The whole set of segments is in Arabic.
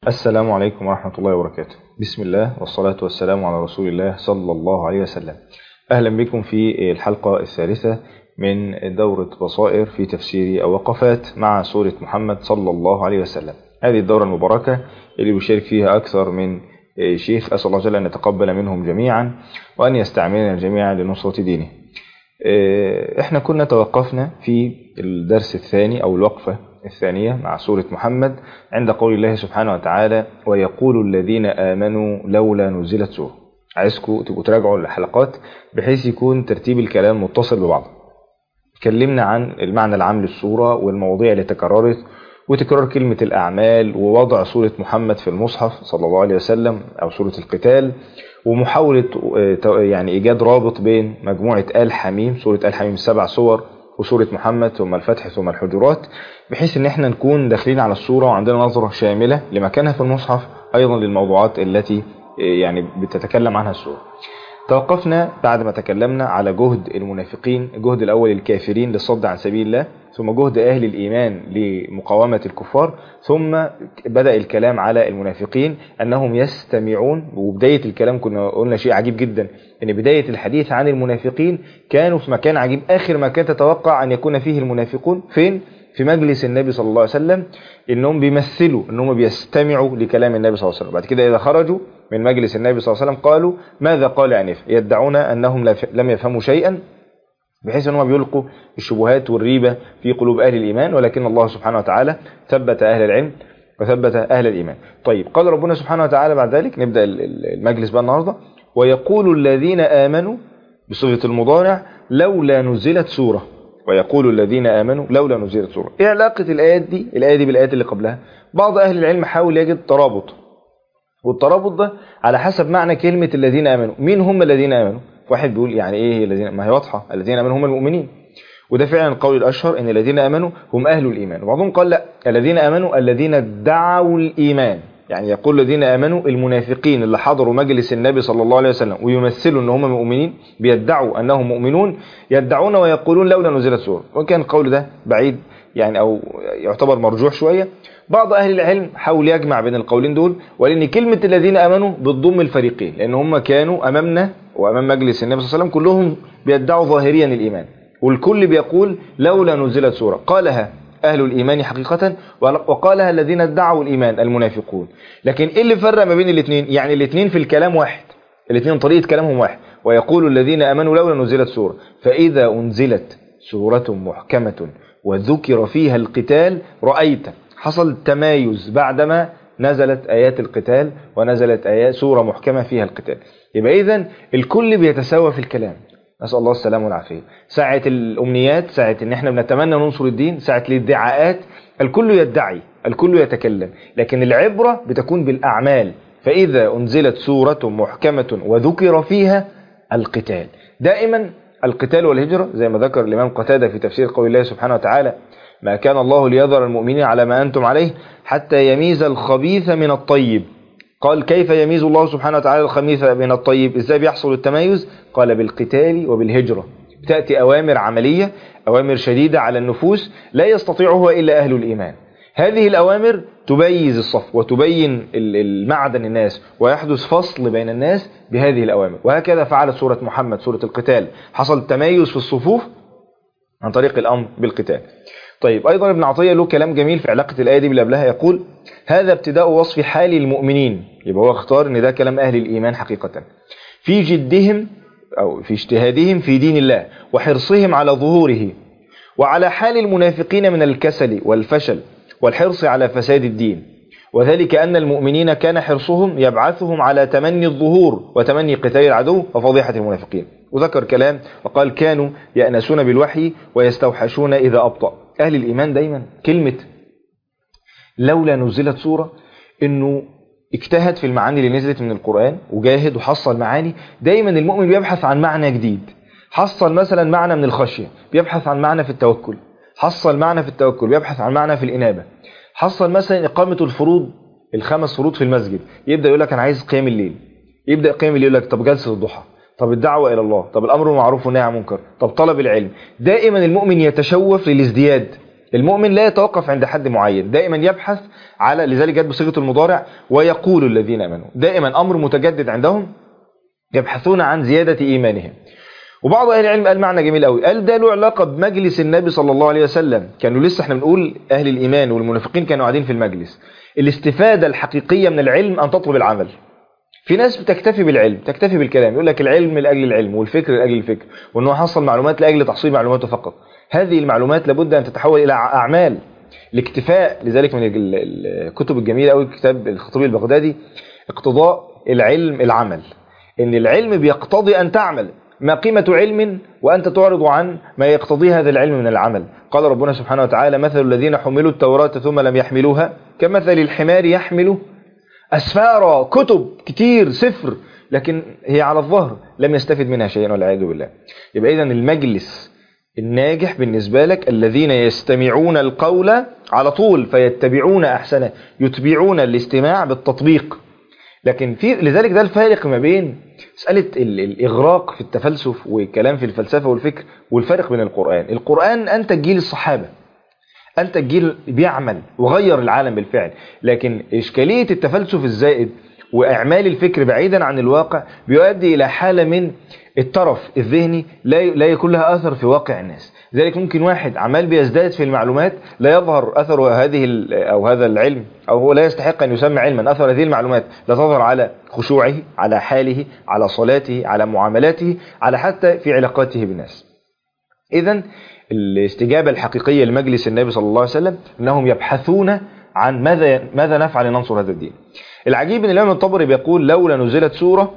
السلام عليكم ورحمة الله وبركاته. بسم الله والصلاة والسلام على رسول الله صلى الله عليه وسلم. أهلا بكم في الحلقة الثالثة من دورة بصائر في تفسير أو وقفات مع سورة محمد صلى الله عليه وسلم. هذه الدورة المباركة اللي بيشارك فيها أكثر من شيخ، أسأل الله جل أن يتقبل منهم جميعا وأن يستعملنا جميعا لنصرة دينه. احنا كنا توقفنا في الدرس الثاني أو الوقفة الثانية مع سورة محمد عند قول الله سبحانه وتعالى: ويقول الذين آمنوا لولا نزلت سورة. عايزكم تبقوا تراجعوا الحلقات بحيث يكون ترتيب الكلام متصل ببعض. اتكلمنا عن المعنى العام للسورة والمواضيع اللي تكررت وتكرار كلمة الأعمال ووضع سورة محمد في المصحف صلى الله عليه وسلم أو سورة القتال، ومحاولة يعني إيجاد رابط بين مجموعة آل حميم، سورة آل حميم 7 سور، وسورة محمد ثم الفتح ثم الحجرات، بحيث ان احنا نكون داخلين على السورة وعندنا نظرة شاملة لمكانها في المصحف، ايضا للموضوعات التي يعني بتتكلم عنها السورة. توقفنا بعد ما تكلمنا على جهد المنافقين، الجهد الاول الكافرين للصد عن سبيل الله، ثم جهد اهل الايمان لمقاومة الكفار، ثم بدأ الكلام على المنافقين انهم يستمعون. وبداية الكلام كنا قلنا شيء عجيب جدا، ان بداية الحديث عن المنافقين كانوا في مكان عجيب، اخر مكان تتوقع ان يكون فيه المنافقون فين؟ في مجلس النبي صلى الله عليه وسلم، انهم بيمثلوا انهم بيستمعوا لكلام النبي صلى الله عليه وسلم. بعد كده اذا خرجوا من مجلس النبي صلى الله عليه وسلم قالوا ماذا قال آنفا، يدعون انهم لم يفهموا شيئا، بحيث انهم بيلقوا الشبهات والريبة في قلوب اهل الايمان، ولكن الله سبحانه وتعالى ثبت اهل العلم وثبت اهل الايمان. طيب، قال ربنا سبحانه وتعالى بعد ذلك، نبدأ المجلس بقى النهارده: ويقول الذين آمنوا بصيغة المضارع لولا نزلت سورة. ويقول الذين آمنوا لولا نزلت سورة. ايه علاقة الآية دي بالآيات اللي قبلها؟ بعض أهل العلم حاول يجد ترابط، والترابط ده على حسب معنى كلمة الذين آمنوا. مين هم الذين آمنوا؟ واحد بيقول يعني ايه الذين؟ ما هي واضحة، الذين آمنوا هم المؤمنين، وده فعلا القول الأشهر ان الذين آمنوا هم أهل الإيمان. وبعضهم قال لا، الذين آمنوا الذين ادعوا الإيمان، يعني يقول الذين آمنوا المنافقين اللي حضروا مجلس النبي صلى الله عليه وسلم ويمثلوا ان هم مؤمنين، بيدعوا انهم مؤمنون، يدعون ويقولون لولا نزلت سورة. وكان القول ده بعيد يعني او يعتبر مرجوح شوية. بعض اهل العلم حاول يجمع بين القولين دول، ولان كلمة الذين آمنوا بتضم الفريقين، لان هم كانوا امامنا وامام مجلس النبي صلى الله عليه وسلم كلهم بيدعوا ظاهريا الايمان، والكل بيقول لولا نزلت سورة. قالها أهل الإيمان حقيقة، وقالها الذين ادعوا الإيمان المنافقون. لكن إيه اللي فرق ما بين الاثنين؟ يعني الاثنين في الكلام واحد، الاثنين طريقة كلامهم واحد. ويقول الذين آمنوا لولا نزلت سورة، فإذا أنزلت سورة محكمة وذكر فيها القتال رأيت، حصل تمايز بعدما نزلت آيات القتال ونزلت آيات سورة محكمة فيها القتال. يبقى إذن الكل بيتساوى في الكلام، نسأل الله السلامة والعافية. ساعة الأمنيات، ساعة إن إحنا بنتمنى ننصر الدين، ساعة الادعاءات، الكل يدعي، الكل يتكلم، لكن العبرة بتكون بالأعمال. فإذا أنزلت سورة محكمة وذكر فيها القتال، دائما القتال والهجرة، زي ما ذكر الإمام قتادة في تفسير قول الله سبحانه وتعالى: ما كان الله ليذر المؤمنين على ما أنتم عليه حتى يميز الخبيث من الطيب. قال: كيف يميز الله سبحانه وتعالى الخبيث من الطيب؟ ازاي بيحصل التميز؟ قال: بالقتال وبالهجرة. تأتي أوامر عملية، أوامر شديدة على النفوس لا يستطيعها إلا أهل الإيمان. هذه الأوامر تبيز الصف وتبين المعدن الناس، ويحدث فصل بين الناس بهذه الأوامر. وهكذا فعلت سورة محمد، سورة القتال، حصل تميز في الصفوف عن طريق الأمر بالقتال. طيب، أيضا ابن عطية له كلام جميل في علاقة الآية دي باللي قبلها، يقول: هذا ابتداء وصف حال المؤمنين. يبقى هو اختار ان ده كلام أهل الإيمان حقيقة، في جدهم أو في اجتهادهم في دين الله وحرصهم على ظهوره، وعلى حال المنافقين من الكسل والفشل والحرص على فساد الدين. وذلك أن المؤمنين كان حرصهم يبعثهم على تمني الظهور وتمني قتال العدو وفضيحة المنافقين. وذكر كلام وقال: كانوا يأنسون بالوحي ويستوحشون إذا أبطأ. أهل الإيمان دايما كلمة لولا نزلت سورة، إنه اجتهد في المعاني اللي نزلت من القرآن وجاهد وحصل معاني. دايما المؤمن بيبحث عن معنى جديد. حصل مثلا معنى من الخشية، بيبحث عن معنى في التوكل. حصل معنى في التوكل، بيبحث عن معنى في الإنابة. حصل مثلا إقامة الفروض، ال5 فروض في المسجد، يبدأ يقول لك أنا عايز قيام الليل. يبدأ قيام الليل، يقول لك طب جلسة الضحى، طب الدعوة إلى الله، طب الأمر بالمعروف والنهي عن المنكر، طب طلب العلم. دائما المؤمن يتشوف للازدياد، المؤمن لا يتوقف عند حد معين، دائما يبحث على، لذلك جاءت بصيغة المضارع ويقول الذين آمنوا، دائما أمر متجدد عندهم، يبحثون عن زيادة إيمانهم. وبعض أهل العلم قال معنى جميل قوي، قال ده له علاقة بمجلس النبي صلى الله عليه وسلم. كانوا لسه احنا بنقول أهل الإيمان والمنافقين كانوا قاعدين في المجلس. الاستفادة الحقيقية من العلم أن تطلب العمل. في ناس بتكتفي بالعلم، تكتفي بالكلام، يقول لك العلم لأجل العلم والفكر لأجل الفكر، وأنه حصل معلومات لأجل تحصيل معلوماته فقط. هذه المعلومات لابد أن تتحول إلى أعمال، الاكتفاء. لذلك من الكتب الجميلة أو كتاب الخطيب البغدادي اقتضاء العلم العمل، إن العلم بيقتضي أن تعمل. ما قيمة علم وأنت تعرض عن ما يقتضي هذا العلم من العمل؟ قال ربنا سبحانه وتعالى: مثل الذين حملوا التوراة ثم لم يحملوها كمثل الحمار يحمل أسفارا، كتب كتير، سفر، لكن هي على الظهر لم يستفد منها شيئا والعياذ بالله. يبقى إذن المجلس الناجح بالنسبة لك الذين يستمعون القول على طول فيتبعون أحسنه، يتبعون الاستماع بالتطبيق. لكن لذلك ده الفارق ما بين مسألة الإغراق في التفلسف والكلام في الفلسفة والفكر، والفارق بين القرآن أنت جيل الصحابة، أنت الجيل بيعمل وغير العالم بالفعل. لكن إشكالية التفلسف الزائد وإعمال الفكر بعيدا عن الواقع بيؤدي إلى حالة من الترف الذهني لا يكون لها أثر في واقع الناس. ذلك ممكن واحد عمال بيزداد في المعلومات لا يظهر أثر هذا العلم، أو هو لا يستحق أن يسمى علما، أثر هذه المعلومات لا تظهر على خشوعه، على حاله، على صلاته، على معاملاته، على حتى في علاقاته بالناس. إذن الاستجابة الحقيقية لمجلس النبي صلى الله عليه وسلم أنهم يبحثون عن ماذا نفعل لننصر هذا الدين. العجيب أن الإمام الطبري بيقول: لولا نزلت سورة،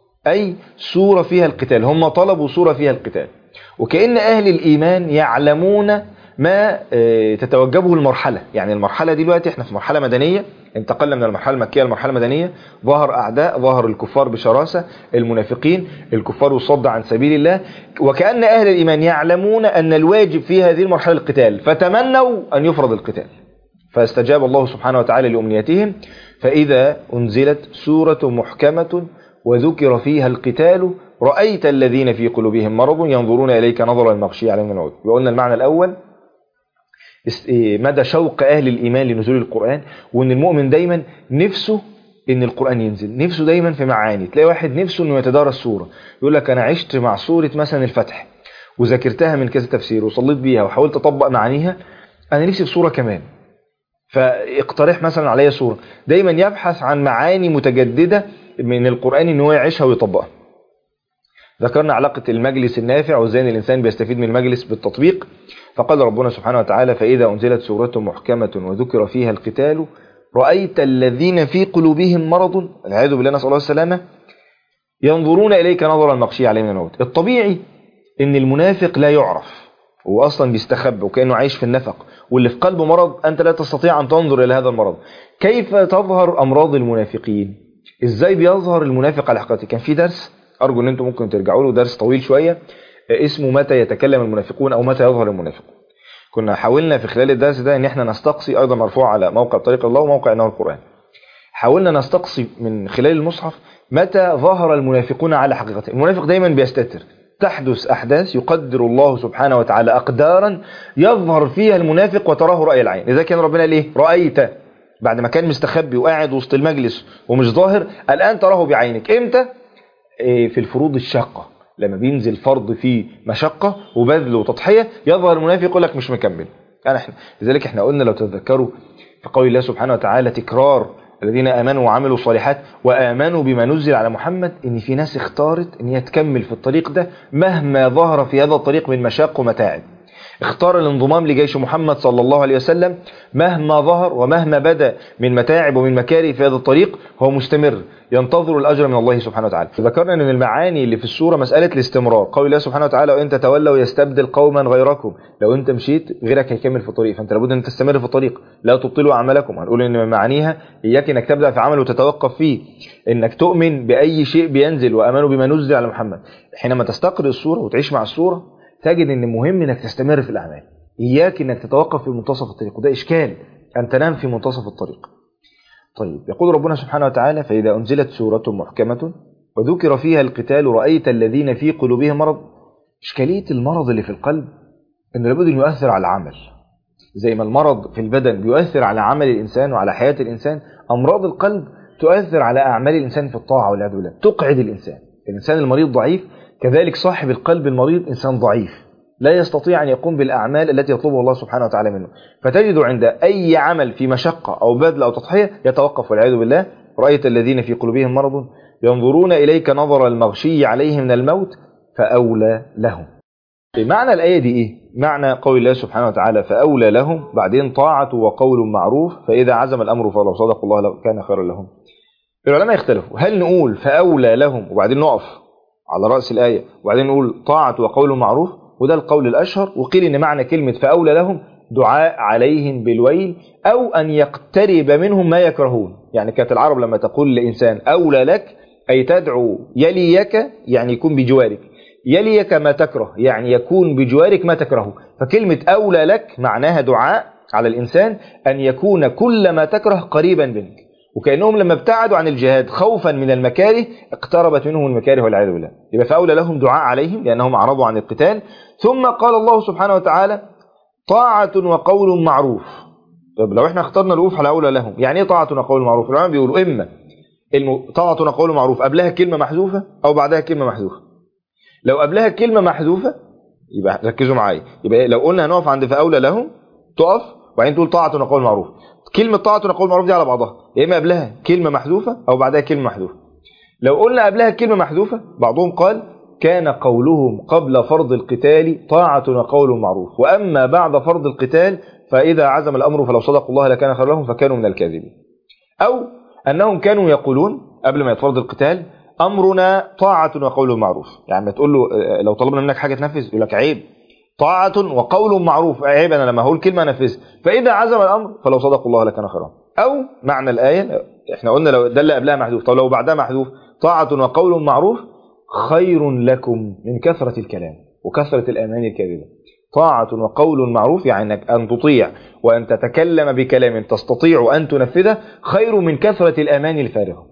أي سورة فيها القتال. هم طلبوا سورة فيها القتال، وكأن أهل الإيمان يعلمون ما تتوجبه المرحلة. يعني المرحلة دي دلوقتي احنا في مرحلة مدنية، انتقلنا من المرحلة المكية للمرحلة المدنية، ظهر أعداء، ظهر الكفار بشراسة، المنافقين، الكفار والصد عن سبيل الله، وكأن أهل الإيمان يعلمون أن الواجب في هذه المرحلة القتال، فتمنوا أن يفرض القتال، فاستجاب الله سبحانه وتعالى لأمنيتهم. فإذا أنزلت سورة محكمة وذكر فيها القتال رأيت الذين في قلوبهم مرض ينظرون إليك نظر المغشي عليه من الموت. وقلنا المعنى الأول مدى شوق أهل الإيمان لنزول القرآن، وأن المؤمن دايما نفسه أن القرآن ينزل، نفسه دايما في معاني. تلاقي واحد نفسه أنه يتدارس سورة، يقول لك أنا عشت مع سورة مثلا الفتح وذاكرتها من كذا تفسير وصليت بيها وحاولت أطبق معانيها، أنا نفسي في سورة كمان، فاقترح مثلا عليا سورة. دايما يبحث عن معاني متجددة من القرآن أنه يعيشها ويطبقها. ذكرنا علاقة المجلس النافع وازاي الإنسان بيستفيد من المجلس بالتطبيق. فقال ربنا سبحانه وتعالى: فإذا أنزلت سورة محكمة وذكر فيها القتال رأيت الذين في قلوبهم مرض، العياذ بالله نسأل الله السلامة، ينظرون إليك نظر المغشي عليه من الموت. الطبيعي إن المنافق لا يعرف، هو أصلا بيستخبى وكأنه عايش في النفق، واللي في قلبه مرض أنت لا تستطيع أن تنظر إلى هذا المرض. كيف تظهر أمراض المنافقين؟ إزاي بيظهر المنافق على حقيقته؟ كان في درس أرجو أن أنتم ممكن ترجعوا له، درس طويل شوية اسمه متى يتكلم المنافقون أو متى يظهر المنافقون. كنا حاولنا في خلال الدرس ده أن احنا نستقصي، أيضا مرفوع على موقع طريق الله وموقع إنه القرآن، حاولنا نستقصي من خلال المصحف متى ظهر المنافقون على حقيقته. المنافق دايما بيستتر، تحدث أحداث يقدر الله سبحانه وتعالى أقدارا يظهر فيها المنافق وتراه رأي العين. إذا كان ربنا ليه رأيت بعد ما كان مستخبي وقاعد وسط المجلس ومش ظاهر، الآن تراه بعينك. إمتى؟ في الفروض الشاقة، لما بينزل فرض فيه مشقة وبذل وتضحية يظهر المنافق يقول لك مش مكمل. لذلك احنا قلنا لو تتذكروا في قول الله سبحانه وتعالى تكرار الذين آمنوا وعملوا الصالحات وآمنوا بما نزل على محمد، ان في ناس اختارت ان هي تكمل في الطريق ده مهما ظهر في هذا الطريق من مشاق ومتاعب. اختار الانضمام لجيش محمد صلى الله عليه وسلم مهما ظهر ومهما بدا من متاعب ومن مكاره في هذا الطريق، هو مستمر ينتظر الأجر من الله سبحانه وتعالى. ذكرنا أن من المعاني اللي في السورة مسألة الاستمرار. قول الله سبحانه وتعالى: وإن تتولوا يستبدل قوما غيركم. لو أنت مشيت غيرك هيكمل في الطريق، فأنت لابد أن تستمر في الطريق، لا تبطلوا أعمالكم. هنقول أن من معانيها إياك أنك تبدأ في عمل وتتوقف فيه، أنك تؤمن بأي شيء بينزل وأمنوا بما نزل على محمد. حينما تستقر السورة وتعيش مع السورة تجد أن مهم أنك تستمر في الأعمال، إياك أنك تتوقف في منتصف الطريق، وده إشكال أن تنام في منتصف الطريق. طيب، يقول ربنا سبحانه وتعالى: فإذا أنزلت سورة محكمة وذكر فيها القتال رأيت الذين في قلوبهم مرض. إشكالية المرض اللي في القلب أنه لابد أن يؤثر على العمل. زي ما المرض في البدن بيؤثر على عمل الإنسان وعلى حياة الإنسان، أمراض القلب تؤثر على أعمال الإنسان في الطاعة والعياذ بالله، تقعد الإنسان المريض ضعيف، كذلك صاحب القلب المريض إنسان ضعيف لا يستطيع أن يقوم بالأعمال التي يطلبها الله سبحانه وتعالى منه، فتجد عند أي عمل في مشقة أو بذل أو تضحية يتوقف والعياذ بالله. رأيت الذين في قلوبهم مرض ينظرون إليك نظر المغشي عليه من الموت فأولى لهم. معنى الآية دي إيه؟ معنى قول الله سبحانه وتعالى فأولى لهم، بعدين طاعة وقول معروف، فإذا عزم الأمر فلو صدقوا الله كان خيرا لهم. العلماء اختلفوا، هل نقول فأولى لهم وبعدين نقف على رأس الآية وبعدين نقول طاعة وقول معروف، وده القول الأشهر، وقيل إن معنى كلمة فأولى لهم دعاء عليهم بالويل أو أن يقترب منهم ما يكرهون. يعني كانت العرب لما تقول لإنسان أولى لك أي تدعو يليك، يعني يكون بجوارك، يليك ما تكره يعني يكون بجوارك ما تكرهه، فكلمة أولى لك معناها دعاء على الإنسان أن يكون كل ما تكره قريبا منك، وكأنهم لما ابتعدوا عن الجهاد خوفا من المكاره اقتربت منهم المكاره والعياذ بالله. يبقى فأولى لهم دعاء عليهم لأنهم أعرضوا عن القتال. ثم قال الله سبحانه وتعالى طاعة وقول معروف. طب لو احنا اخترنا الوقوف على أولى لهم، يعني ايه طاعة وقول معروف؟ العلماء بيقولوا إما طاعة وقول معروف قبلها كلمة محذوفة أو بعدها كلمة محذوفة. لو قبلها كلمة محذوفة يبقى ركزوا معايا، يبقى لو قلنا هنقف عند فأولى لهم تقف وبعدين تقول طاعة وقول معروف. كلمة طاعة وقول معروف دي على بعضها، يا إما قبلها كلمة محذوفة أو بعدها كلمة محذوفة. لو قلنا قبلها كلمة محذوفة بعضهم قال كان قولهم قبل فرض القتال طاعة وقول معروف، وأما بعد فرض القتال فإذا عزم الأمر فلو صدقوا الله لكان خير لهم فكانوا من الكاذبين. أو أنهم كانوا يقولون قبل ما يتفرض القتال أمرنا طاعة وقول معروف، يعني ما تقول له لو طلبنا منك حاجة تنفذ يقول لك عيب، طاعة وقول معروف، عيب أنا لما هقول كلمة أنفذ، فإذا عزم الأمر فلو صدقوا الله لكان خيرا. أو معنى الآية احنا قلنا لو ده اللي قبلها محذوف، طب لو بعدها محذوف طاعة وقول معروف خير لكم من كثرة الكلام وكثرة الأماني الكاذبة. طاعة وقول معروف يعني أن تطيع وأن تتكلم بكلام تستطيع أن تنفذه خير من كثرة الأماني الفارغة.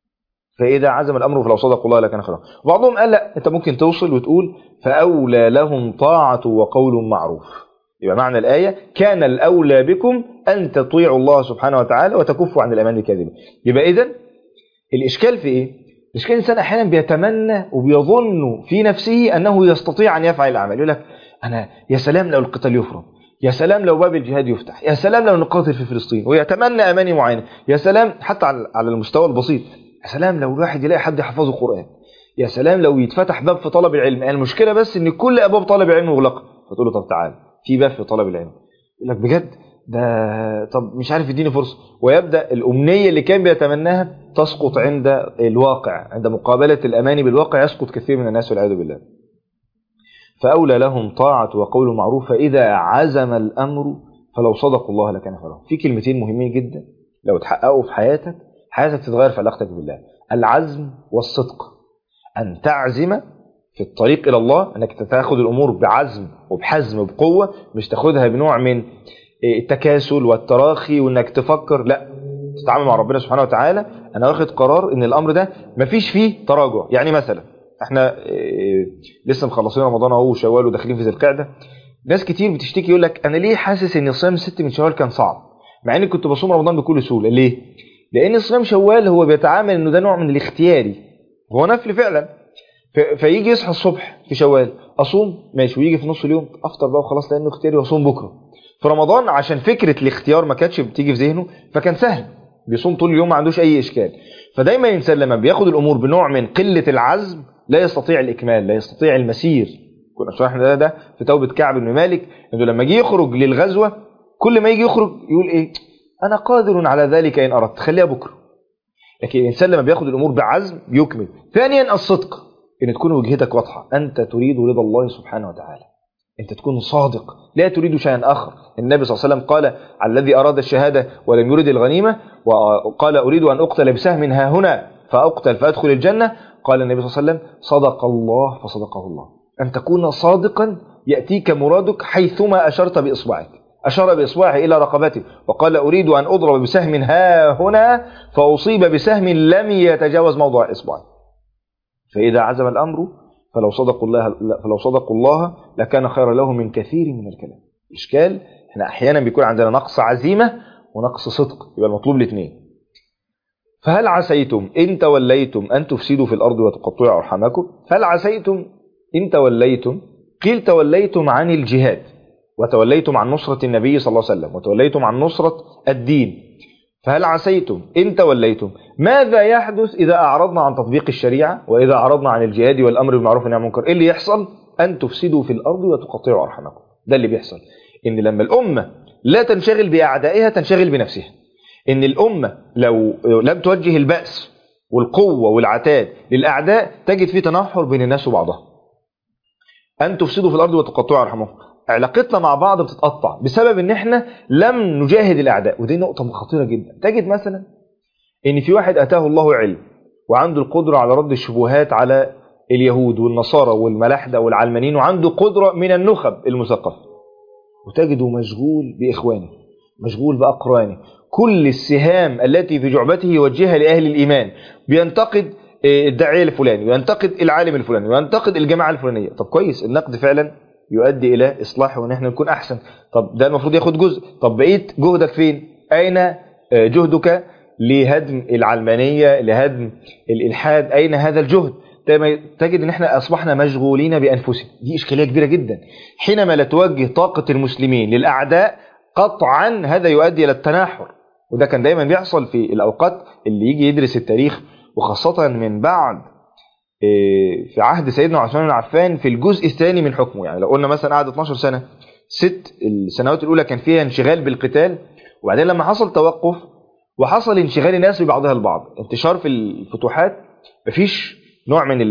فإذا عزم الأمر فلو صدقوا الله لكان خيرا. وبعضهم قال لا، أنت ممكن توصل وتقول فأولى لهم طاعة وقول معروف، يبقى معنى الآية كان الأولى بكم أن تطيعوا الله سبحانه وتعالى وتكفوا عن الأمان الكاذبة. يبقى إذن الإشكال في إيه؟ الإشكال الإنسان أحيانا بيتمنى وبيظن في نفسه أنه يستطيع أن يفعل العمل، يقول لك أنا يا سلام لو القتال يفرض، يا سلام لو باب الجهاد يفتح، يا سلام لو نقاتل في فلسطين، ويتمنى أماني معينة، يا سلام حتى على المستوى البسيط، يا سلام لو الواحد يلاقي حد يحفظه القرآن، يا سلام لو يتفتح باب في طلب العلم. يعني المشكلة بس ان كل ابواب طلب العلم مغلقة، فتقول له طب تعال في باب في طلب العلم، يقول لك بجد ده طب مش عارف يديني فرصة، ويبدأ الأمنية اللي كان بيتمناها تسقط عند الواقع، عند مقابلة الأماني بالواقع يسقط كثير من الناس والعياذ بالله. فأولى لهم طاعة وقول معروف فإذا عزم الأمر فلو صدقوا الله لكان خيرا. في كلمتين مهمين جدا لو تحققوا في حياتك تتغير في علاقتك بالله: العزم والصدق. أن تعزم في الطريق إلى الله، أنك تاخد الأمور بعزم وبحزم وبقوة، مش تاخدها بنوع من التكاسل والتراخي وأنك تفكر، لا، تتعامل مع ربنا سبحانه وتعالى أنا واخد قرار أن الأمر ده مفيش فيه تراجع. يعني مثلا احنا لسه مخلصين رمضان اهو وشوال وداخلين في ذي القعدة، ناس كتير بتشتكي يقول لك أنا ليه حاسس أن صيام 6 من شوال كان صعب مع أني كنت بصوم رمضان بكل سهولة. ليه؟ لأن صيام شوال هو بيتعامل أنه ده نوع من الاختياري، هو نفل فعلا، فيجي يصحى الصبح في شوال أصوم ماشي، ويجي في نص اليوم أفطر بقى وخلاص لأنه اختياري وأصوم بكرة. في رمضان عشان فكرة الاختيار ما كانتش بتيجي في ذهنه فكان سهل، بيصوم طول اليوم ما عندوش أي إشكال. فدايما الإنسان لما بياخد الأمور بنوع من قلة العزم لا يستطيع الإكمال، لا يستطيع المسير. كنا شرحنا ده في توبة كعب بن مالك، إنه لما جه يخرج للغزوة كل ما يجي يخرج يقول إيه؟ أنا قادر على ذلك إن أردت، خليها بكرة. لكن الإنسان لما بياخد الأمور بعزم يكمل. ثانيا الصدق، إن تكون وجهتك واضحة، أنت تريد رضا الله سبحانه وتعالى، أنت تكون صادق لا تريد شيئا آخر. النبي صلى الله عليه وسلم قال على الذي أراد الشهادة ولم يرد الغنيمة وقال أريد أن أقتل بسهم ها هنا فأقتل فأدخل الجنة، قال النبي صلى الله عليه وسلم صدق الله فصدقه الله. أن تكون صادقا يأتيك مرادك حيثما أشرت بإصبعك. أشار بإصبعه إلى رقبته وقال أريد أن أضرب بسهم ها هنا فأصيب بسهم لم يتجاوز موضع إصبعه. فإذا عزم الأمر فلو صدقوا الله لكان خيرا له من كثير من الكلام. الإشكال احنا أحيانا بيكون عندنا نقص عزيمة ونقص صدق، يبقى المطلوب الاثنين. فهل عسيتم إن توليتم أن تفسدوا في الأرض وتقطعوا أرحامكم؟ هل عسيتم إن توليتم، قيل توليتم عن الجهاد، وتوليتم عن نصرة النبي صلى الله عليه وسلم، وتوليتم عن نصرة الدين. فهل عسيتم إن توليتم، ماذا يحدث إذا أعرضنا عن تطبيق الشريعة، وإذا أعرضنا عن الجهاد والأمر بالمعروف والنهي عن المنكر؟ إيه اللي يحصل؟ أن تفسدوا في الأرض وتقطعوا أرحامكم. ده اللي بيحصل، إن لما الأمة لا تنشغل بأعدائها تنشغل بنفسها. إن الأمة لو لم توجه البأس والقوة والعتاد للأعداء تجد في تناحر بين الناس وبعضها. أن تفسدوا في الأرض وتقطعوا أرحامكم، علاقتنا مع بعض بتتقطع بسبب ان احنا لم نجاهد الاعداء. ودي نقطة خطيرة جدا. تجد مثلا ان في واحد اتاه الله علم وعنده القدرة على رد الشبهات على اليهود والنصارى والملاحدة والعلمانيين، وعنده قدرة من النخب المثقفة، وتجده مشغول بإخوانه، مشغول بأقرانه، كل السهام التي في جعبته يوجهها لأهل الإيمان، بينتقد الداعية الفلاني، وينتقد العالم الفلاني، وينتقد الجماعة الفلانية. طب كويس، النقد فعلا يؤدي إلى إصلاح وإن احنا نكون أحسن. طب ده المفروض ياخد جزء. طب بقيت جهدك فين؟ أين جهدك لهدم العلمانية، لهدم الإلحاد؟ أين هذا الجهد؟ تجد ان احنا اصبحنا مشغولين بانفسنا. دي اشكاليه كبيره جدا. حينما لا توجه طاقه المسلمين للاعداء قطعا هذا يؤدي الى التناحر. وده كان دايما بيحصل في الاوقات اللي يجي يدرس التاريخ، وخاصه من بعد في عهد سيدنا عثمان بن عفان في الجزء الثاني من حكمه. يعني لو قلنا مثلا قعد 12 سنه، 6 السنوات الاولى كان فيها انشغال بالقتال، وبعدين لما حصل توقف وحصل انشغال الناس ببعضها البعض، انتشار في الفتوحات، مفيش نوع من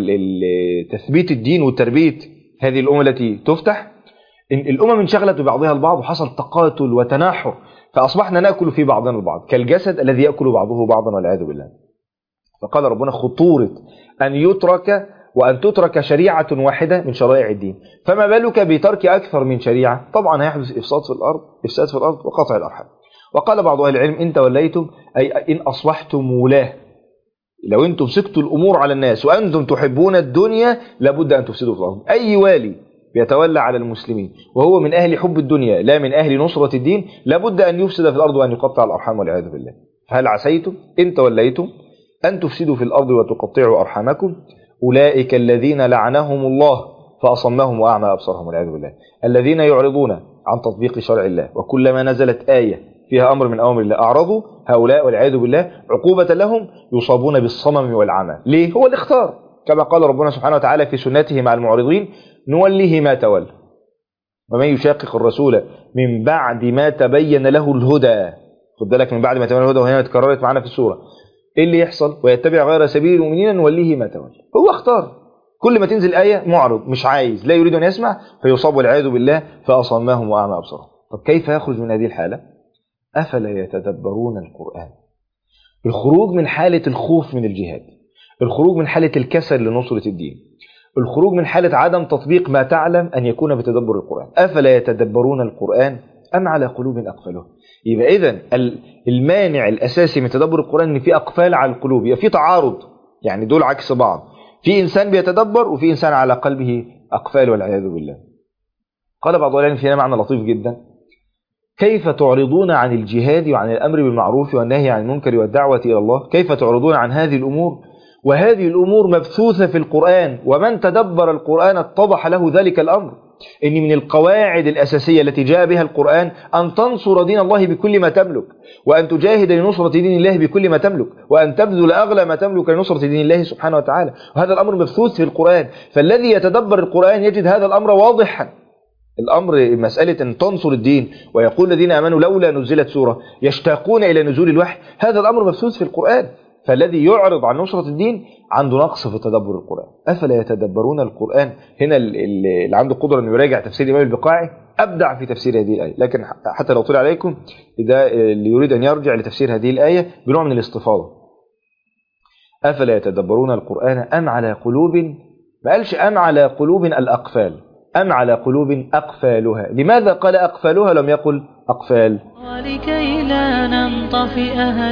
تثبيت الدين وتربية هذه الأمة التي تفتح. الأمم انشغلت ببعضها البعض وحصل تقاتل وتناحر، فأصبحنا نأكل في بعضنا البعض كالجسد الذي يأكل بعضه بعضا والعياذ بالله. فقال ربنا خطورة أن يترك وأن تترك شريعة واحدة من شرائع الدين، فما بالك بترك أكثر من شريعة؟ طبعا هيحدث إفساد في الأرض وقطع الأرحام. وقال بعض أهل العلم إن توليتم أي إن أصبحتم ولاة، لو انتم سكتوا الامور على الناس وانتم تحبون الدنيا لابد ان تفسدوا في الارض. اي والي بيتولى على المسلمين وهو من اهل حب الدنيا لا من اهل نصرة الدين لابد ان يفسد في الارض وان يقطع الارحام والعياذ بالله. هل عسيتم ان توليتم ان تفسدوا في الارض وتقطعوا ارحامكم؟ اولئك الذين لعنهم الله فاصمهم واعمى ابصارهم والعياذ بالله. الذين يعرضون عن تطبيق شرع الله، وكلما نزلت آية فيها أمر من أوامر الله أعرضوا، هؤلاء والعياذ بالله عقوبة لهم يصابون بالصمم والعمى. ليه؟ هو الاختار، كما قال ربنا سبحانه وتعالى في سنته مع المعرضين نوليه ما تولى ومن يشاقق الرسول من بعد ما تبين له الهدى. خد بالك، من بعد ما تبين له الهدى، وهنا اتكررت معنا في السورة. ايه اللي يحصل؟ ويتبع غير سبيل المؤمنين نوليه ما تولى. هو اختار، كل ما تنزل آية معرض، مش عايز، لا يريد أن يسمع، فيصاب والعياذ بالله فأصمهم وأعمى أبصارهم. طب كيف يخرج من هذه الحالة؟ أفلا يتدبرون القرآن؟ الخروج من حالة الخوف من الجهاد، الخروج من حالة الكسل لنصرة الدين، الخروج من حالة عدم تطبيق ما تعلم أن يكون بتدبر القرآن. أفلا يتدبرون القرآن أم على قلوب أقفلها؟ يبقى إذن المانع الأساسي من تدبر القرآن أن في أقفال على القلوب، يبقى في تعارض، يعني دول عكس بعض. في إنسان بيتدبر وفي إنسان على قلبه أقفال والعياذ بالله. قال بعض العلماء فيها معنى لطيف جدا: كيف تعرضون عن الجهاد وعن الأمر بالمعروف والنهي عن المنكر والدعوة إلى الله؟ كيف تعرضون عن هذه الأمور وهذه الأمور مبثوثة في القرآن؟ ومن تدبر القرآن اتضح له ذلك الأمر، إن من القواعد الأساسية التي جاء بها القرآن أن تنصر دين الله بكل ما تملك، وأن تجاهد لنصرة دين الله بكل ما تملك، وأن تبذل أغلى ما تملك لنصرة دين الله سبحانه وتعالى. وهذا الأمر مبثوث في القرآن، فالذي يتدبر القرآن يجد هذا الأمر واضحا. الأمر مسألة أن تنصر الدين، ويقول الذين آمنوا لولا نزلت سورة، يشتاقون إلى نزول الوحي، هذا الأمر مبثوث في القرآن. فالذي يعرض عن نصرة الدين عنده نقص في تدبر القرآن. أفلا يتدبرون القرآن؟ هنا اللي عنده قدرة أن يراجع تفسير الإمام البقاعي أبدع في تفسير هذه الآية، لكن حتى لو طلع عليكم، إذا اللي يريد أن يرجع لتفسير هذه الآية بنوع من الاستفاضة. أفلا يتدبرون القرآن أم على قلوب، ما قالش أم على قلوب الأقفال، أم على قلوب أقفالها. لماذا قال أقفالها لم يقل أقفال؟ ولكي لا ننطفئ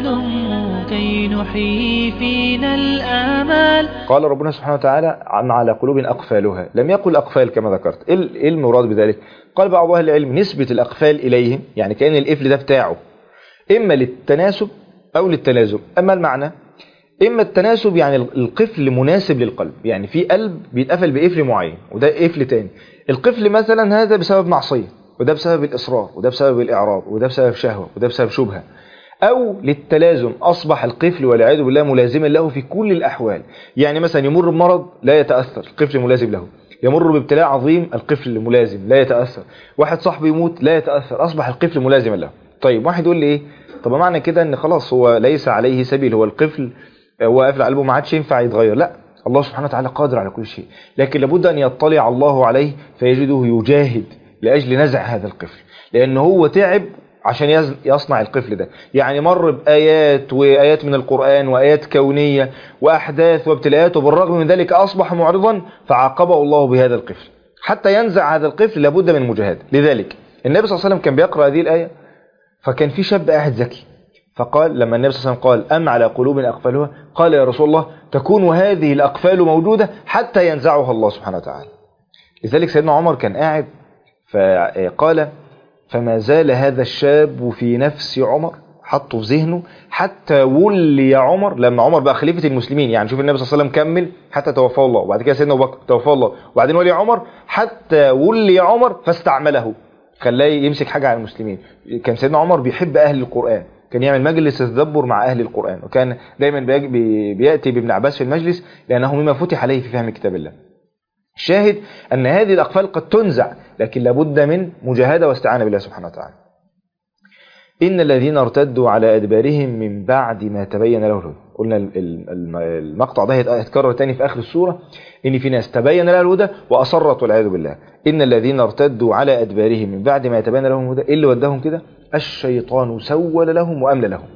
هلم كي نحيي فينا الآمال. قال ربنا سبحانه وتعالى أم على قلوب أقفالها، لم يقل أقفال كما ذكرت. إيه المراد بذلك؟ قال بعض أهل العلم نسبة الأقفال إليهم، يعني كأن القفل ده بتاعه إما للتناسب أو للتلازم. أما المعنى إما التناسب يعني القفل مناسب للقلب، يعني في قلب بيتقفل بقفل معين وده قفل تاني. القفل مثلا هذا بسبب معصية، وده بسبب الإصرار، وده بسبب الإعراض، وده بسبب شهوة، وده بسبب شبهة. أو للتلازم، أصبح القفل والعياذ بالله ملازما له في كل الأحوال. يعني مثلا يمر بمرض لا يتأثر، القفل ملازم له. يمر بابتلاء عظيم، القفل ملازم لا يتأثر. واحد صاحبه يموت لا يتأثر، أصبح القفل ملازما له. طيب واحد يقول لي إيه؟ طب معنى كده إن خلاص هو ليس عليه سبيل، هو القفل هو قافل على قلبه ما عادش ينفع يتغير. لا، الله سبحانه وتعالى قادر على كل شيء، لكن لابد أن يطلع الله عليه فيجده يجاهد لأجل نزع هذا القفل، لأنه هو تعب عشان يصنع القفل ده. يعني مر بآيات وآيات من القرآن وآيات كونية وأحداث وابتلاءات، وبالرغم من ذلك أصبح معرضا فعاقبه الله بهذا القفل. حتى ينزع هذا القفل لابد من مجاهدة. لذلك النبي صلى الله عليه وسلم كان بيقرأ هذه الآية، فكان في شاب قاعد ذكي، فقال لما النبي صلى الله عليه وسلم قال أم على قلوب أقفالها، قال يا رسول الله تكون هذه الأقفال موجودة حتى ينزعها الله سبحانه وتعالى. لذلك سيدنا عمر كان قاعد فقال فما زال هذا الشاب في نفس عمر، حطه في ذهنه حتى ولي عمر، لما عمر بقى خليفة المسلمين. يعني شوف النبي صلى الله عليه وسلم كمل حتى توفاه الله، وبعد كده سيدنا أبو بكر توفاه الله، وبعدين ولي عمر حتى ولي عمر فاستعمله، خلاه يمسك حاجة على المسلمين. كان سيدنا عمر بيحب أهل القرآن، كان يعمل مجلس تدبر مع أهل القرآن، وكان دايما بيأتي بابن عباس في المجلس لأنه مما فتح عليه في فهم كتاب الله. الشاهد أن هذه الأقفال قد تنزع، لكن لابد من مجاهدة واستعانة بالله سبحانه وتعالى. إن الذين ارتدوا على أدبارهم من بعد ما تبين له الهدى. قلنا المقطع ده هيتكرر تاني في آخر السورة، إن في ناس تبين لها الهدى وأصرت والعياذ بالله. إن الذين ارتدوا على أدبارهم من بعد ما تبين لهم الهدى، إيه اللي وداهم كده؟ الشيطان سول لهم وأملى لهم.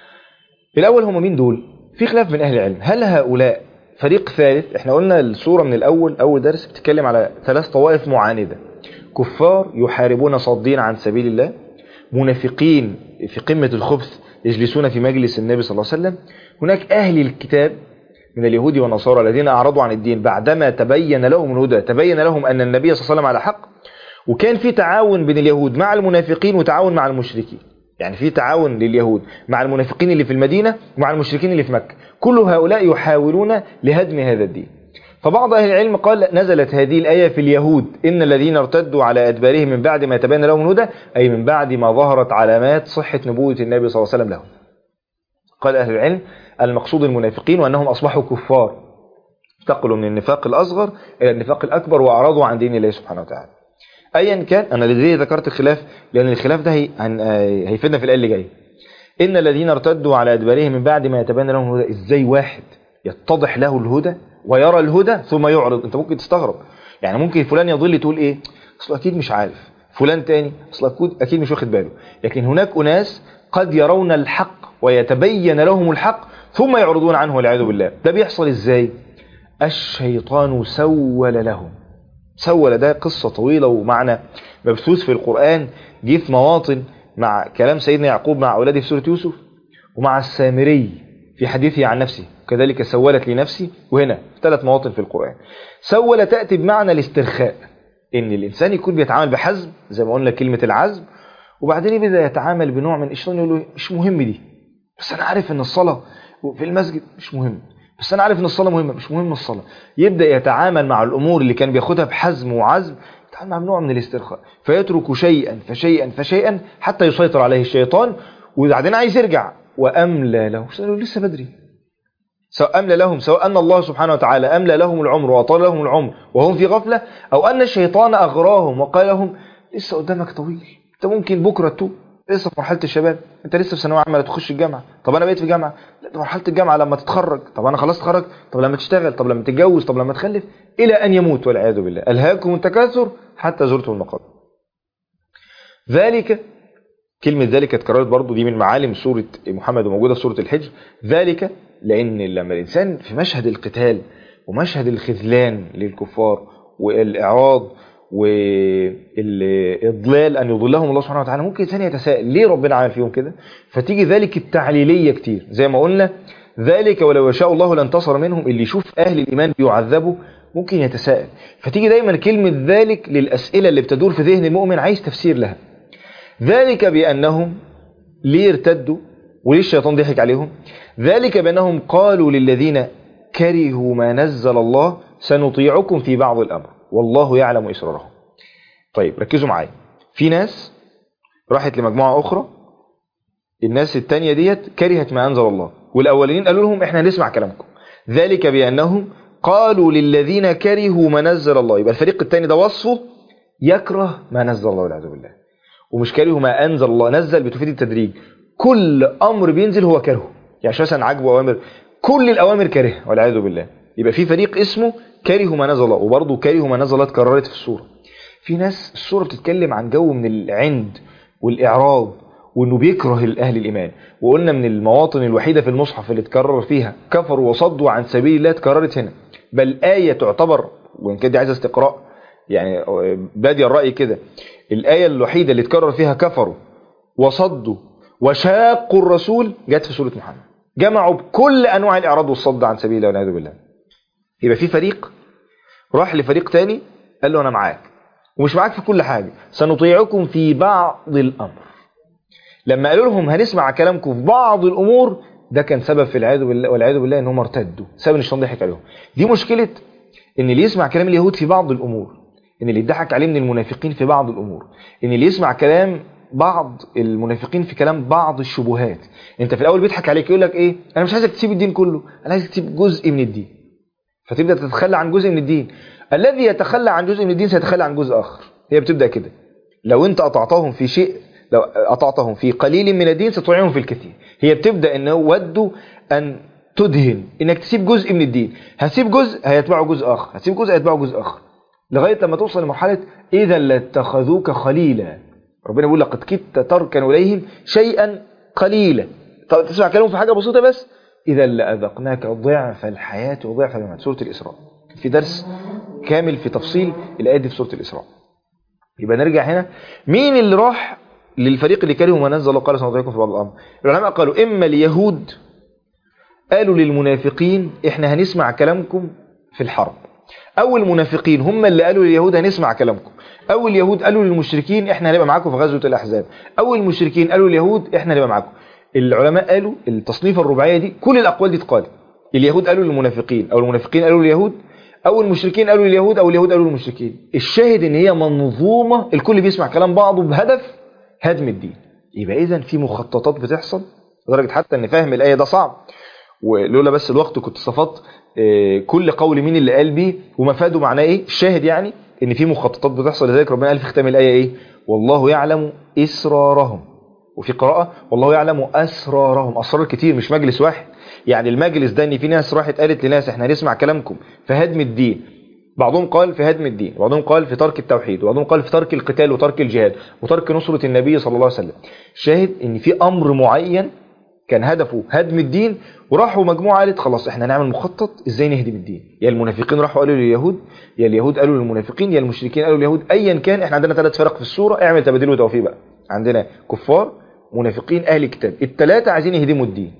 الأول هم مين دول؟ في خلاف من أهل العلم، هل هؤلاء فريق ثالث؟ احنا قلنا السورة من أول درس بتتكلم على 3 طوائف معاندة: كفار يحاربون صادين عن سبيل الله، منافقين في قمة الخبث يجلسون في مجلس النبي صلى الله عليه وسلم، هناك أهل الكتاب من اليهود والنصارى الذين أعرضوا عن الدين بعدما تبين لهم الهدى، تبين لهم أن النبي صلى الله عليه وسلم على حق. وكان في تعاون بين اليهود مع المنافقين وتعاون مع المشركين، يعني في تعاون لليهود مع المنافقين اللي في المدينة ومع المشركين اللي في مكة، كل هؤلاء يحاولون لهدم هذا الدين. فبعض أهل العلم قال نزلت هذه الآية في اليهود، إن الذين ارتدوا على أدبارهم من بعد ما تبين لهم الهدى، أي من بعد ما ظهرت علامات صحة نبوة النبي صلى الله عليه وسلم لهم. قال أهل العلم المقصود المنافقين، وأنهم أصبحوا كفار، انتقلوا من النفاق الأصغر إلى النفاق الأكبر وأعرضوا عن دين الله سبحانه وتعالى. أيا كان، أنا ليه ذكرت الخلاف؟ لأن الخلاف ده هيفيدنا في الآية اللي جاي. إن الذين ارتدوا على أدبارهم من بعد ما يتبين لهم الهدى. إزاي واحد يتضح له الهدى ويرى الهدى ثم يعرض؟ أنت ممكن تستغرب، يعني ممكن فلان يضل تقول إيه؟ أصلا أكيد مش عارف، فلان تاني أصلا أكيد مش واخد باله. لكن هناك أناس قد يرون الحق ويتبين لهم الحق ثم يعرضون عنه والعياذ بالله. ده بيحصل إزاي؟ الشيطان سول لهم. سول ده قصة طويلة ومعنى مبثوث في القرآن، جه في مواطن مع كلام سيدنا يعقوب مع أولاده في سورة يوسف، ومع السامري في حديثه عن نفسه، كذلك سولت لنفسي، وهنا في 3 مواطن في القرآن. سول تأتي بمعنى الاسترخاء، إن الإنسان يكون بيتعامل بحزم زي ما قلنا كلمة العزم، وبعدين يبدأ يتعامل بنوع من الشيطان يقول له مش مهم دي، بس أنا عارف إن الصلاة في المسجد مش مهم، بس أنا عارف إن الصلاة مهمة، مش مهم الصلاة. يبدأ يتعامل مع الأمور اللي كان بياخدها بحزم وعزم، يتعامل مع نوع من الاسترخاء، فيترك شيئا فشيئا فشيئا حتى يسيطر عليه الشيطان، وبعدين عايز يرجع. وأملى له، لسه بدري، سواء أملى لهم، سواء أن الله سبحانه وتعالى أملى لهم العمر وأطال لهم العمر وهم في غفلة، أو أن الشيطان أغراهم وقال لهم لسه قدامك طويل، أنت ممكن بكرة تتوب، لسه في مرحلة الشباب، أنت لسه في ثانوية عامة تخش الجامعة، طب أنا بقيت في جامعة، لا ده مرحلة الجامعة لما تتخرج، طب أنا خلاص اتخرج، طب لما تشتغل، طب لما تتجوز، طب لما تخلف، إلى أن يموت والعياذ بالله. ألهاكم التكاثر حتى زرتم المقابر. ذلك، كلمة ذلك اتكررت برضو، دي من معالم سورة محمد وموجودة في سورة الحجر. ذلك لأن لما الإنسان في مشهد القتال ومشهد الخذلان للكفار والإعراض والإضلال أن يضلهم الله سبحانه وتعالى، ممكن ثاني يتساءل ليه ربنا عمل فيهم كده؟ فتيجي ذلك التعليلية كتير، زي ما قلنا ذلك ولو يشاء الله لانتصر منهم. اللي يشوف أهل الإيمان بيعذبوا ممكن يتساءل، فتيجي دايما كلمة ذلك للأسئلة اللي بتدور في ذهن المؤمن عايز تفسير لها. ذلك بأنهم ليه ارتدوا وليه الشيطان ضحك عليهم؟ ذلك بأنهم قالوا للذين كرهوا ما نزل الله سنطيعكم في بعض الأمر والله يعلم إسرارهم. طيب ركزوا معايا، في ناس راحت لمجموعة أخرى، الناس التانية ديت كرهت ما أنزل الله، والأولين قالوا لهم إحنا نسمع كلامكم. ذلك بأنهم قالوا للذين كرهوا ما نزل الله، يبقى الفريق التاني ده وصفه يكره ما نزل الله والعياذ بالله، ومش كرهوا ما أنزل الله. نزل بتفيد التدريج، كل أمر بينزل هو كرهه، يعني مش مثلا عجبه أوامر، كل الأوامر كرهها والعياذ بالله. يبقى في فريق اسمه كرهوا ما نزل الله، وبرضه كرهوا ما نزل الله اتكررت في السورة. في ناس السورة بتتكلم عن جو من العند والإعراض وإنه بيكره أهل الإيمان، وقلنا من المواطن الوحيدة في المصحف اللي اتكرر فيها كفروا وصدوا عن سبيل الله اتكررت هنا، بل آية تعتبر، وإن كده عايز استقراء يعني بادي الرأي كده، الآية الوحيدة اللي اتكرر فيها كفروا وصدوا وشاقوا الرسول جت في سورة محمد، جمعوا بكل أنواع الإعراض والصد عن سبيل الله والعياذ بالله. يبقى في فريق راح لفريق تاني قال له أنا معاك، ومش معاك في كل حاجة، سنطيعكم في بعض الأمر. لما قالوا لهم هنسمع كلامكم في بعض الأمور، ده كان سبب في العياذ بالله والعياذ بالله إنهم ارتدوا، سبب إن الشيطان ضحك عليهم. دي مشكلة إن اللي يسمع كلام اليهود في بعض الأمور، إن اللي يضحك عليه من المنافقين في بعض الأمور، إن اللي يسمع كلام بعض المنافقين في كلام بعض الشبهات. انت في الاول بيضحك عليك يقول لك ايه، انا مش عايزك تسيب الدين كله، انا عايزك تسيب جزء من الدين، فتبدا تتخلى عن جزء من الدين. الذي يتخلى عن جزء من الدين سيتخلى عن جزء اخر. هي بتبدا كده، لو انت اطعتهم في شيء، لو اطعتهم في قليل من الدين ستطيعهم في الكثير. هي بتبدا انه ودوا ان تدهن انك تسيب جزء من الدين، هتسيب جزء هيتبعه جزء اخر، هتسيب جزء هيتبعه جزء اخر، لغايه لما توصل لمرحله اذا لاتخذوك خليلا. ربنا بيقول لقد كدت تركن اليهم شيئا قليلا. طب تسمع كلامهم في حاجه بسيطه بس، اذا لاذقناك ضعف الحياه وضعف الممات. سوره الاسراء في درس كامل في تفصيل الايات دي في سوره الاسراء. يبقى نرجع هنا، مين اللي راح للفريق اللي كرهوا ما نزل الله قال سنطيعكم في بعض الامر؟ العلماء قالوا اما اليهود قالوا للمنافقين احنا هنسمع كلامكم في الحرب، او المنافقين هم اللي قالوا لليهود هنسمع كلامكم، او اليهود قالوا للمشركين احنا هنبقى معاكم في غزوة الاحزاب، او المشركين قالوا لليهود احنا هنبقى معاكم. العلماء قالوا التصنيف الرباعية دي كل الاقوال دي اتقالت، اليهود قالوا للمنافقين، او المنافقين قالوا لليهود، او المشركين قالوا لليهود، او اليهود قالوا للمشركين. الشاهد ان هي منظومة، الكل بيسمع كلام بعضه بهدف هدم الدين. يبقى اذا في مخططات بتحصل، لدرجة حتى ان فهم الآية ده صعب، ولولا بس الوقت كنت صفت كل قول مين اللي قال بيه ومفاده معناه ايه. الشاهد يعني ان في مخططات بتحصل، لذلك ربنا قال في ختام الآية ايه، والله يعلم إسرارهم، وفي قراءة والله يعلم أسرارهم. أسرار كتير مش مجلس واحد، يعني المجلس ده ان في ناس راحت قالت لناس احنا هنسمع كلامكم في هدم الدين، بعضهم قال في هدم الدين، وبعضهم قال في ترك التوحيد، وبعضهم قال في ترك القتال وترك الجهاد وترك نصرة النبي صلى الله عليه وسلم. الشاهد ان في امر معين كان هدفه هدم الدين، وراحوا مجموعة قالت خلاص احنا نعمل مخطط ازاي نهدم الدين. يا المنافقين راحوا قالوا لليهود، يا اليهود قالوا للمنافقين، يا المشركين قالوا لليهود، ايا كان احنا عندنا 3 فرق في السورة، اعمل تبادل وتوفيق بقى، عندنا كفار منافقين اهل كتاب، ال3 عايزين يهدموا الدين.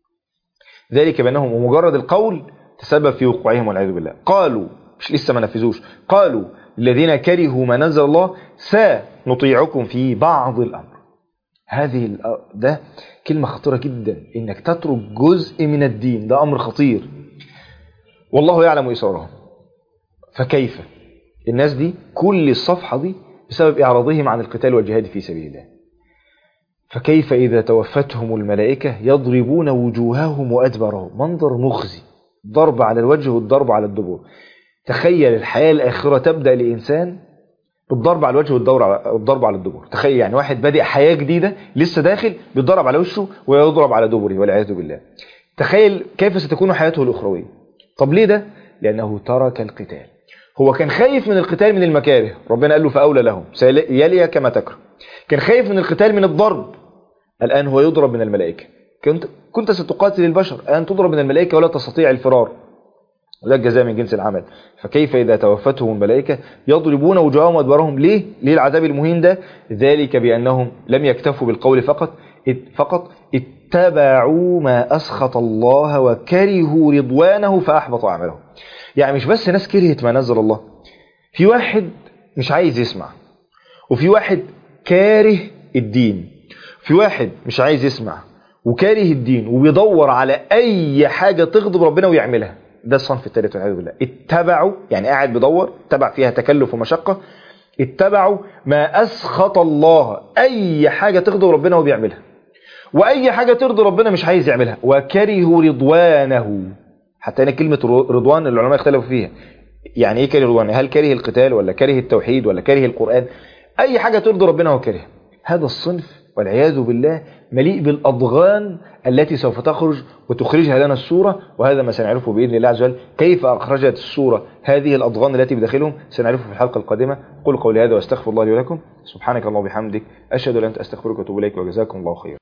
ذلك بأنهم ومجرد القول تسبب في وقوعهم والعياذ بالله. قالوا مش لسه ما نفذوش، قالوا الذين كرهوا ما نزل الله سنطيعكم في بعض الأمر. هذه ده كلمة خطيرة جدا، انك تترك جزء من الدين، ده امر خطير. والله يعلم إسرارهم. فكيف الناس دي كل الصفحة دي بسبب إعراضهم عن القتال والجهاد في سبيل الله. فكيف إذا توفتهم الملائكة يضربون وجوههم وأدبارهم. منظر مخزي، ضرب على الوجه والضرب على الدبر. تخيل الحياة الآخرة تبدأ لإنسان بالضرب على الوجه والضرب على الدبر. تخيل يعني واحد بادئ حياة جديدة لسه داخل بيتضرب على وشه ويضرب على دبره والعياذ بالله. تخيل كيف ستكون حياته الأخروية. طب ليه ده؟ لأنه ترك القتال. هو كان خايف من القتال من المكاره، ربنا قال له فأولى لهم يلي كما تكره. كان خايف من القتال من الضرب، الآن هو يضرب من الملائكة. كنت ستقاتل البشر، الآن تضرب من الملائكة ولا تستطيع الفرار. وده الجزاء من جنس العمل. فكيف إذا توفتهم الملائكة يضربون وجوههم وأدبارهم؟ ليه العذاب المهين ده؟ ذلك بأنهم لم يكتفوا بالقول فقط اتبعوا ما أسخط الله وكرهوا رضوانه فأحبط أعمالهم. يعني مش بس ناس كرهت ما نزل الله، في واحد مش عايز يسمع، وفي واحد كاره الدين، في واحد مش عايز يسمع وكاره الدين وبيدور على أي حاجة تغضب ربنا ويعملها. ده الصنف الثالث والعياذ بالله. اتبعوا يعني قاعد بيدور، تبع فيها تكلف ومشقة، اتبعوا ما أسخط الله، أي حاجة تغضب ربنا وبيعملها، وأي حاجة ترضي ربنا مش عايز يعملها، وكرهوا رضوانه. حتى هنا كلمة رضوان العلماء اختلفوا فيها، يعني ايه كره رضوانه؟ هل كره القتال ولا كره التوحيد ولا كره القرآن؟ أي حاجة ترضي ربنا وكره. هذا الصنف والعياذ بالله مليء بالأضغان التي سوف تخرج وتخرجها لنا السورة، وهذا ما سنعرفه بإذن الله عز وجل. كيف أخرجت السورة هذه الأضغان التي بداخلهم سنعرفه في الحلقة القادمة. قل قولي هذا واستغفر الله لي ولكم. سبحانك اللهم وبحمدك، أشهد أن لا إله إلا أنت، أستغفرك وأتوب إليك، وجزاكم الله خيرا.